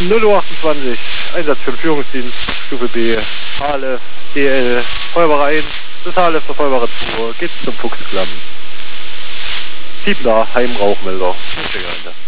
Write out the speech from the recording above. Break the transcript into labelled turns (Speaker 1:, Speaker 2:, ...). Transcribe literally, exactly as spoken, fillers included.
Speaker 1: null Uhr achtundzwanzig, Einsatz für den Führungsdienst, Stufe B, H L F, D L, Feuerwehre eins, bis H L F zur Feuerwehre zwei, geht's zum Fuchsklamm. Piepner, Heimrauchmelder.